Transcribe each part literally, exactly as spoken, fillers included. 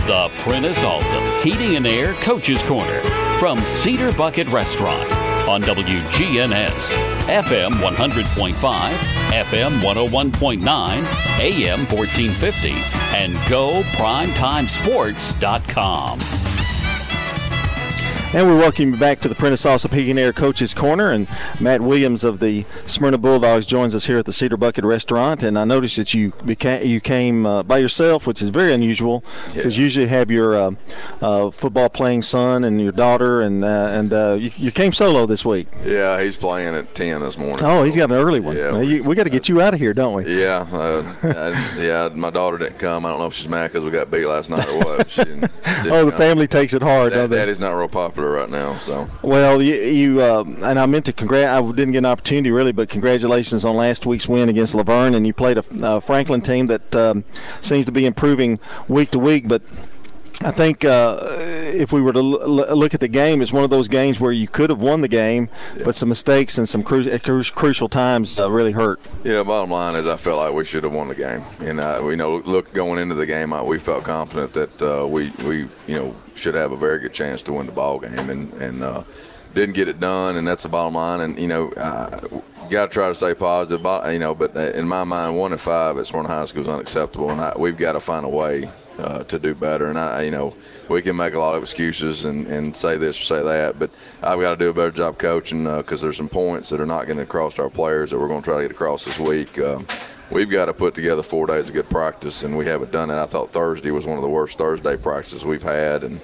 The Prentice Alsop Heating and Air Coach's Corner from Cedar Bucket Restaurant on W G N S, F M one hundred point five, F M one oh one point nine, A M fourteen fifty, and go primetime sports dot com. And we welcome you back to the Prentice Alsop Heating and Air Coach's Corner. And Matt Williams of the Smyrna Bulldogs joins us here at the Cedar Bucket Restaurant. And I noticed that you beca- you came uh, by yourself, which is very unusual, because yeah. usually you have your uh, uh, football-playing son and your daughter, and uh, and uh, you, you came solo this week. Yeah, he's playing at ten this morning. Oh, he's got an early one. Yeah, now, you, we got to get you out of here, don't we? Yeah, uh, I, yeah. My daughter didn't come. I don't know if she's mad because we got beat last night or what. She didn't, didn't oh, the come. family takes it hard. Dad, don't they? Daddy's not real popular right now, so. Well, you, you uh, and I meant to congrat. I didn't get an opportunity really, but congratulations on last week's win against Laverne, and you played a, a Franklin team that um, seems to be improving week to week. But I think uh, if we were to l- look at the game, it's one of those games where you could have won the game, yeah. but some mistakes and some cru- cru- crucial times uh, really hurt. Yeah, bottom line is I felt like we should have won the game, and uh, we know look going into the game, we felt confident that uh, we we you know. should have a very good chance to win the ball game, and and uh, didn't get it done, and that's the bottom line. And you know, uh, got to try to stay positive. You know, but in my mind, one and five at Smyrna High School is unacceptable, and I, we've got to find a way uh, to do better. And I, you know, we can make a lot of excuses and, and say this or say that, but I've got to do a better job coaching because uh, there's some points that are not getting across to our players that we're going to try to get across this week. Um, We've got to put together four days of good practice, and we haven't done it. I thought Thursday was one of the worst Thursday practices we've had, and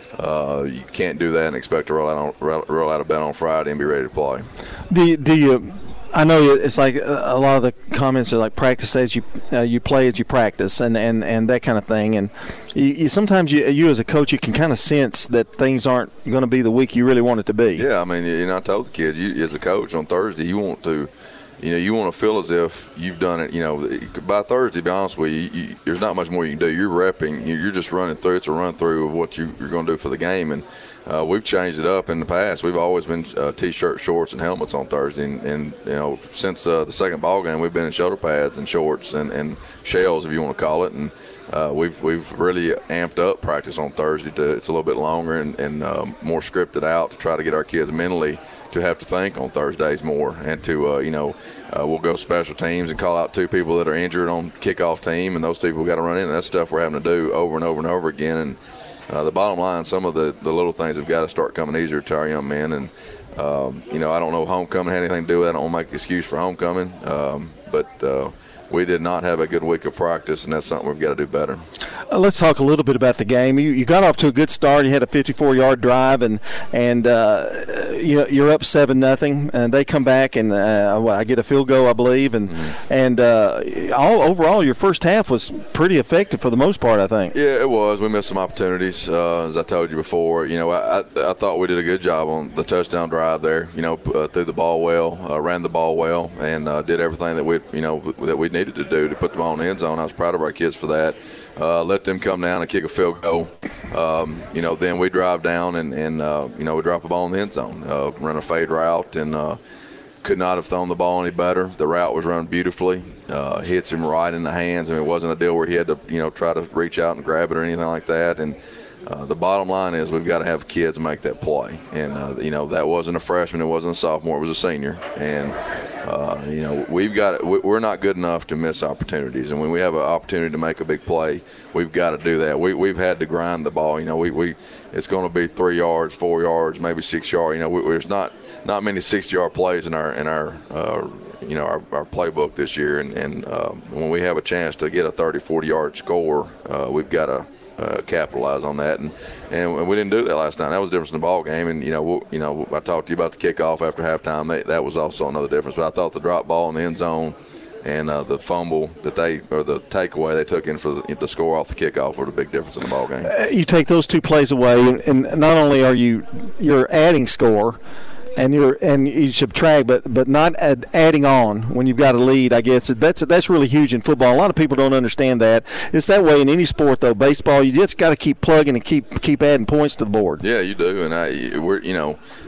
uh, you can't do that and expect to roll out, on, roll, roll out of bed on Friday and be ready to play. Do you, do you I know it's like a lot of the comments are like practice as you uh, you play as you practice, and, and, and that kind of thing. And you, you sometimes you, you as a coach, you can kind of sense that things aren't going to be the week you really want it to be. Yeah, I mean, you know, I told the kids, you, as a coach on Thursday, you want to – You know, you want to feel as if you've done it. You know, by Thursday, to be honest with you, you, there's not much more you can do. You're repping. You're just running through. It's a run through of what you, you're going to do for the game. And uh, we've changed it up in the past. We've always been uh, T-shirt, shorts, and helmets on Thursday. And, and you know, since uh, the second ball game, we've been in shoulder pads and shorts and, and shells, if you want to call it. And uh, we've we've really amped up practice on Thursday. To it's a little bit longer and, and um, more scripted out to try to get our kids mentally to have to think on Thursdays more, and to uh, you know uh, we'll go special teams and call out two people that are injured on kickoff team, and those people got to run in, and that's stuff we're having to do over and over and over again. And uh, the bottom line, some of the, the little things have got to start coming easier to our young men. And um, you know, I don't know if homecoming had anything to do with it. I don't make an excuse for homecoming, um, but uh, we did not have a good week of practice, and that's something we've got to do better. Uh, let's talk a little bit about the game. You, you got off to a good start. You had a fifty-four yard drive, and and uh, you know, you're up seven nothing, and they come back and uh, well, I get a field goal, I believe, and mm-hmm. and uh, all overall your first half was pretty effective for the most part, I think. Yeah, it was. We missed some opportunities, uh, as I told you before. You know, I, I, I thought we did a good job on the touchdown drive there. You know, uh, threw the ball well, uh, ran the ball well, and uh, did everything that we you know that we needed to do to put the ball in the end zone. I was proud of our kids for that. Uh, let them come down and kick a field goal. Um, you know, then we drive down and, and uh, you know, we drop a ball in the end zone, uh, run a fade route, and uh, could not have thrown the ball any better. The route was run beautifully. Uh, hits him right in the hands. I mean, it wasn't a deal where he had to, you know, try to reach out and grab it or anything like that. And uh, the bottom line is we've got to have kids make that play. And, uh, you know, that wasn't a freshman. It wasn't a sophomore. It was a senior. And Uh, you know, we've got we're not good enough to miss opportunities, and when we have an opportunity to make a big play, we've got to do that. We we've had to grind the ball. You know, we, we it's going to be three yards, four yards, maybe six yards. You know, we, there's not not many sixty yard plays in our in our uh, you know our, our playbook this year, and and uh, when we have a chance to get a thirty, forty yard score, uh, we've got to Uh, capitalize on that, and and we didn't do that last night. That was the difference in the ball game. And you know, we'll, you know, I talked to you about the kickoff after halftime. That, that was also another difference. But I thought the drop ball in the end zone and uh, the fumble that they or the takeaway they took in for the, the score off the kickoff were the big difference in the ball game. Uh, you take those two plays away, and not only are you you're adding score. And you're and you subtract, but but not add, adding on when you've got a lead. I guess that's that's really huge in football. A lot of people don't understand that. It's that way in any sport, though. Baseball, you just got to keep plugging and keep keep adding points to the board. Yeah, you do. And I we're you know,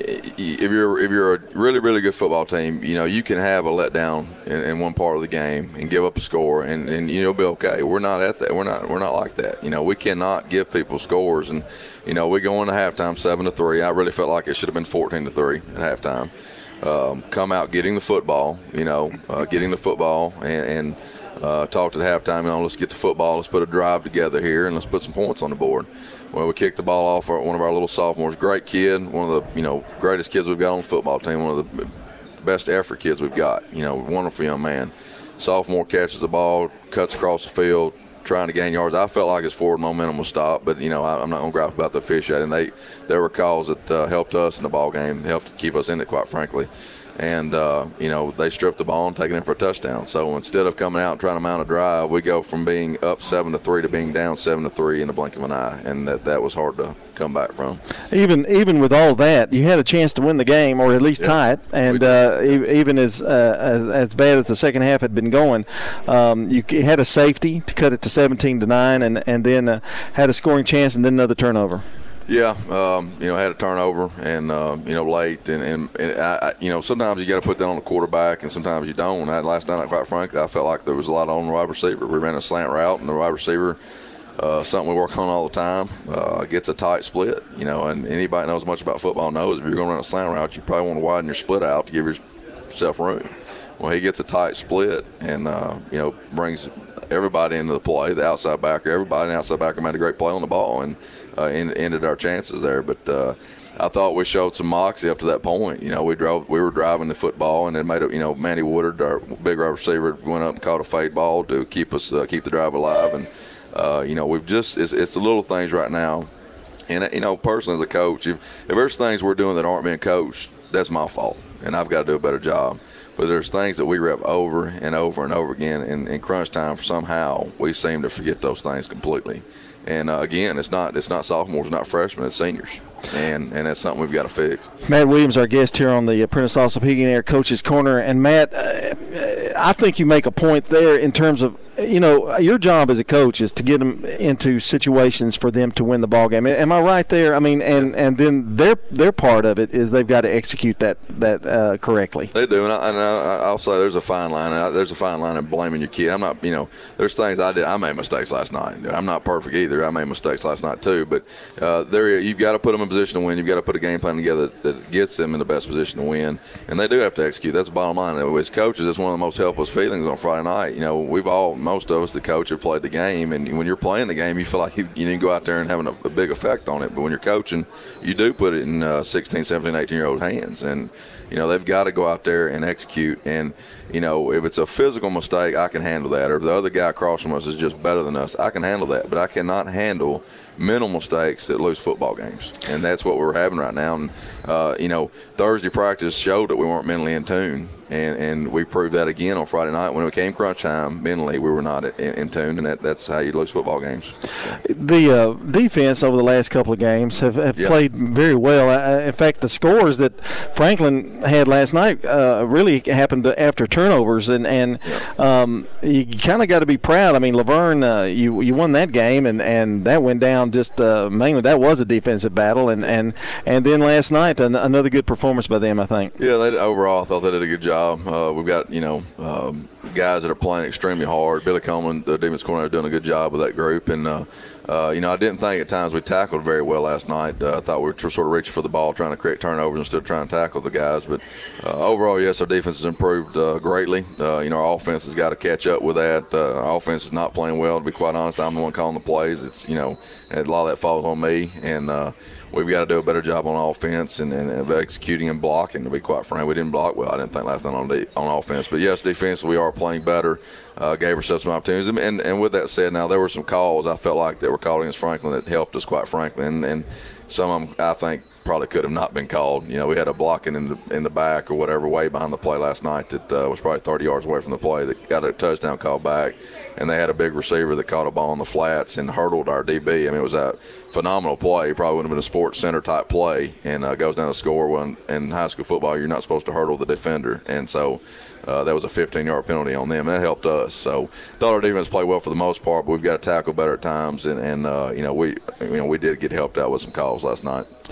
if you're if you're a really really good football team, you know you can have a letdown in, in one part of the game and give up a score, and, and you'll be okay. We're not at that. We're not we're not like that. You know, we cannot give people scores, and you know we go into halftime seven to three. I really felt like it should have been fourteen to three at halftime. Um, come out getting the football, you know, uh, getting the football, and. and Uh, talked at halftime, you know, let's get the football, let's put a drive together here, and let's put some points on the board. Well, we kicked the ball off for one of our little sophomores, great kid, one of the, you know, greatest kids we've got on the football team, one of the best effort kids we've got, you know, wonderful young man. Sophomore catches the ball, cuts across the field, trying to gain yards. I felt like his forward momentum was stopped, but, you know, I, I'm not going to gripe about the officiating. And they, there were calls that uh, helped us in the ball game, helped keep us in it, quite frankly. And, uh, you know, they stripped the ball and taken it for a touchdown. So instead of coming out and trying to mount a drive, we go from being up seven to three to being down seven to three in the blink of an eye. And that, that was hard to come back from. Even even with all that, you had a chance to win the game or at least yeah, tie it. And uh, even as, uh, as as bad as the second half had been going, um, you had a safety to cut it to seventeen to nine, and, and then uh, had a scoring chance and then another turnover. Yeah, um, you know, had a turnover and, uh, you know, late. And, and, and I, you know, sometimes you got to put that on the quarterback and sometimes you don't. I, last night, quite frankly, I felt like there was a lot on the wide receiver. We ran a slant route, and the wide receiver, uh, something we work on all the time, uh, gets a tight split. You know, and anybody knows much about football knows if you're going to run a slant route, you probably want to widen your split out to give yourself room. Well, he gets a tight split and, uh, you know, brings everybody into the play, the outside backer. Everybody in the outside backer made a great play on the ball and uh, ended our chances there. But uh, I thought we showed some moxie up to that point. You know, we drove, we were driving the football, and then made a, you know, Manny Woodard, our big wide receiver, went up and caught a fade ball to keep us uh, keep the drive alive. And uh, you know, we've just it's, it's the little things right now. And you know, personally as a coach, if, if there's things we're doing that aren't being coached, that's my fault, and I've got to do a better job. But there's things that we rep over and over and over again, and in crunch time, somehow we seem to forget those things completely. And uh, again, it's not it's not sophomores, it's not freshmen, it's seniors, and and that's something we've got to fix. Matt Williams, our guest here on the Prentice Allsup Heating and Air Coach's Corner, and Matt, uh, I think you make a point there in terms of, you know, your job as a coach is to get them into situations for them to win the ball game. Am I right there? I mean, and, and then their their part of it is they've got to execute that that uh, correctly. They do, and, I, and I, I'll say there's a fine line. And I, there's a fine line in blaming your kid. I'm not, you know, there's things I did. I made mistakes last night. I'm not perfect either. I made mistakes last night too. But uh, there, you've got to put them in position to win. You've got to put a game plan together that gets them in the best position to win, and they do have to execute. That's the bottom line. As coaches, it's one of the most helpless feelings on Friday night. You know, we've all, most of us, the coach, have played the game, and when you're playing the game, you feel like you, you didn't go out there and having a, a big effect on it. But when you're coaching, you do put it in uh, sixteen, seventeen, eighteen-year-old hands, and you know they've got to go out there and execute. And you know, if it's a physical mistake, I can handle that. Or if the other guy across from us is just better than us, I can handle that. But I cannot handle mental mistakes that lose football games, and that's what we're having right now. And uh, you know, Thursday practice showed that we weren't mentally in tune, and, and we proved that again on Friday night when it came crunch time. Mentally, we were not in, in tune, and that, that's how you lose football games. The uh, defense over the last couple of games have, have yeah. played very well. Uh, in fact, the scores that Franklin had last night uh, really happened after turnovers, and and yeah. um, you kind of got to be proud. I mean, Laverne, uh, you you won that game, and, and that went down just uh, mainly that was a defensive battle, and, and, and then last night an, another good performance by them, I think. Yeah, they, overall I thought they did a good job. Uh, we've got, you know, um, guys that are playing extremely hard. Billy Coleman, the defense coordinator, doing a good job with that group, and uh, uh, you know, I didn't think at times we tackled very well last night. Uh, I thought we were sort of reaching for the ball, trying to create turnovers instead of trying to tackle the guys. But uh, overall, yes, our defense has improved uh, greatly. Uh, you know, our offense has got to catch up with that. Uh, our offense is not playing well, to be quite honest. I'm the one calling the plays. It's, you know, a lot of that falls on me, and uh, we've got to do a better job on offense and, and, and executing and blocking, to be quite frank. We didn't block well, I didn't think, last night on, the, on offense. But, yes, defense, we are playing better, uh, gave ourselves some opportunities. And, and with that said, now there were some calls I felt like that were called against Franklin that helped us, quite frankly. And, and some of them, I think, probably could have not been called. You know, we had a blocking in the in the back or whatever way behind the play last night that uh, was probably thirty yards away from the play that got a touchdown call back. And they had a big receiver that caught a ball on the flats and hurdled our D B. I mean, it was a phenomenal play. Probably would have been a Sports Center type play, and uh, goes down to score. When in high school football, you're not supposed to hurdle the defender, and so uh, that was a fifteen-yard penalty on them, and that helped us. So thought our defense played well for the most part, but we've got to tackle better at times, and, and uh, you know we you know we did get helped out with some calls last night.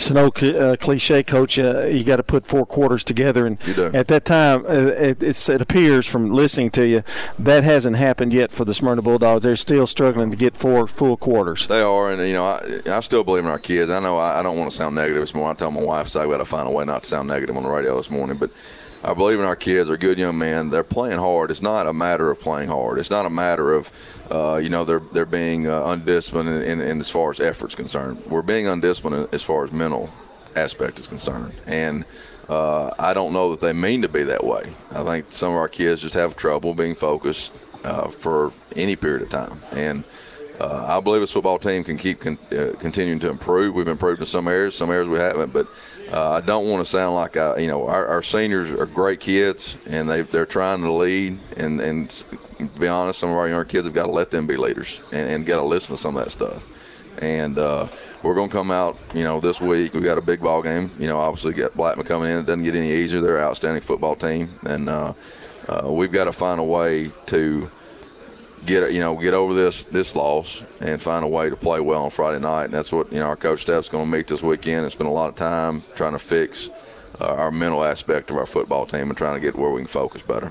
It's an old uh, cliche, Coach. Uh, you got to put four quarters together, and at that time, uh, it, it's, it appears from listening to you that hasn't happened yet for the Smyrna Bulldogs. They're still struggling to get four full quarters. They are, and you know, I, I still believe in our kids. I know I, I don't want to sound negative this morning. I tell my wife, so I got to find a way not to sound negative on the radio this morning, but I believe in our kids. They're good young men. They're playing hard. It's not a matter of playing hard. It's not a matter of, uh, you know, they're they're being uh, undisciplined in, in, in as far as effort's concerned. We're being undisciplined as far as mental aspect is concerned. And uh, I don't know that they mean to be that way. I think some of our kids just have trouble being focused uh, for any period of time. And uh, I believe this football team can keep con- uh, continuing to improve. We've improved in some areas. Some areas we haven't. But Uh, I don't want to sound like I, you know, our, our seniors are great kids, and they they're trying to lead. And, and to be honest, some of our younger kids have got to let them be leaders and, and got to listen to some of that stuff. And uh, we're going to come out, you know, this week. We got a big ball game. You know, obviously got Blackman coming in. It doesn't get any easier. They're an outstanding football team, and uh, uh, we've got to find a way to get you know get over this this loss and find a way to play well on Friday night. And that's what you know our coach staff's going to meet this weekend. It's been a lot of time trying to fix uh, our mental aspect of our football team and trying to get where we can focus better.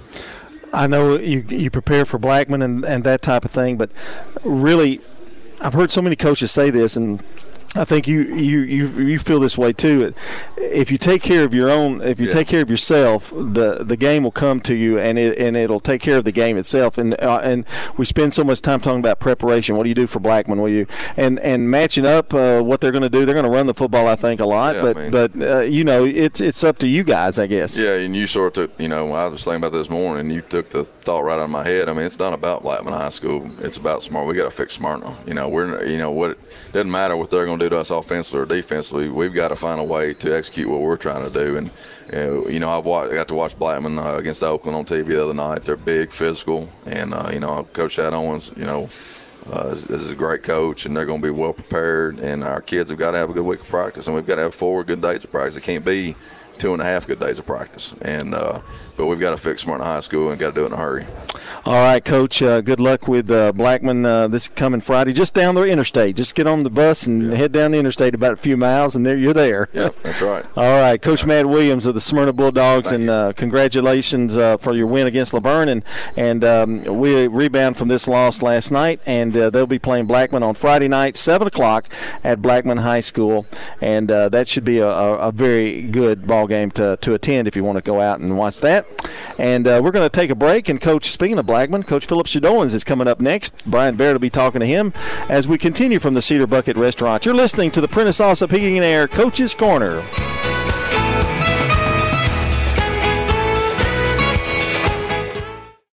I know you you prepare for Blackman and, and that type of thing, but really, I've heard so many coaches say this, and I think you, you, you, you feel this way too. If you take care of your own, if you yeah. take care of yourself, the the game will come to you, and it and it'll take care of the game itself. And uh, and we spend so much time talking about preparation. What do you do for Blackman? Will you and and matching up uh, what they're going to do? They're going to run the football, I think, a lot. Yeah, but I mean, but uh, you know, it's it's up to you guys, I guess. Yeah, and you sort of, you know, I was thinking about this morning. You took the thought right out of my head. I mean, it's not about Blackman High School. It's about Smyrna. We got to fix Smyrna. You know, we're you know what it doesn't matter what they're going to do to us offensively or defensively. We've got to find a way to execute what we're trying to do. And uh, you know, I've watched, I got to watch Blackman uh, against Oakland on T V the other night. They're big, physical, and uh, you know, Coach Chad Owens, you know, uh, is, is a great coach, and they're going to be well prepared. And our kids have got to have a good week of practice, and we've got to have four good days of practice. It can't be two and a half good days of practice. And uh, but we've got to fix Smyrna High School and got to do it in a hurry. All right, Coach, uh, good luck with uh, Blackman uh, this coming Friday. Just down the interstate. Just get on the bus and yeah. head down the interstate about a few miles, and there you're there. Yeah, that's right. All right, Coach yeah. Matt Williams of the Smyrna Bulldogs, Thank and uh, congratulations uh, for your win against Laverne. And, and um, we rebound from this loss last night, and uh, they'll be playing Blackman on Friday night, seven o'clock at Blackman High School. And uh, that should be a, a, a very good ball game to, to attend if you want to go out and watch that. And uh, we're going to take a break. And, Coach, speaking of Blackman, Coach Philip Shadolins is coming up next. Brian Barrett will be talking to him as we continue from the Cedar Bucket Restaurant. You're listening to the Prentice Allsup Heating and Air Coach's Corner.